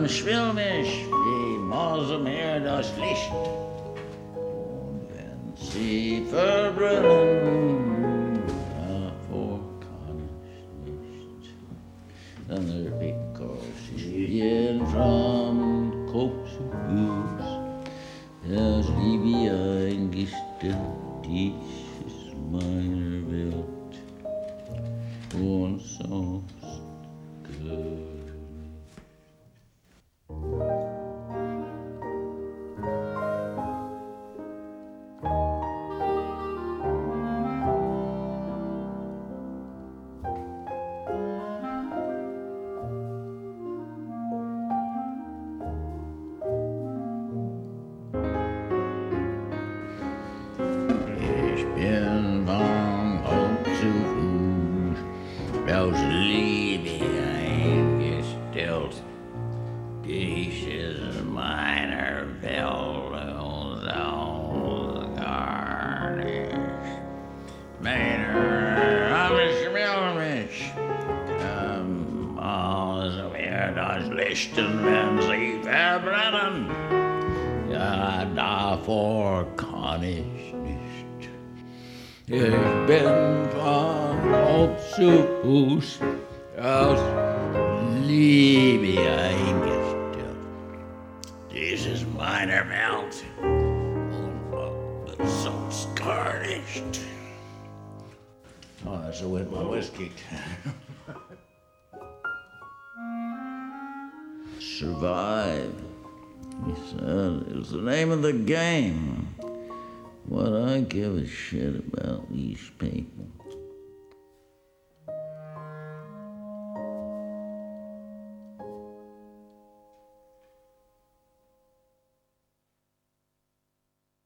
schwill mich, wie Mose mir das Licht. Und wenn sie verbrennen, davor kann ich nicht. And they're because in from Coast to Blues, das liebe eingestellt, dieses meine Welt. Und so good. Ich bin von Hoch zu Fuß, aus Liebe eingestellt. Dies ist meine Welt und auch gar nicht. Meiner schmill mich, aus mir das Lichten, wenn sie verbrennen. Ja, davor kann ich nicht. Ich bin von Kopf zu Fuß aus Liebe eingestellt. Dies ist meine Welt und sonst gar nicht. Oh, that's a with my whiskey. Survive, he said, is the name of the game. What I give a shit about these people.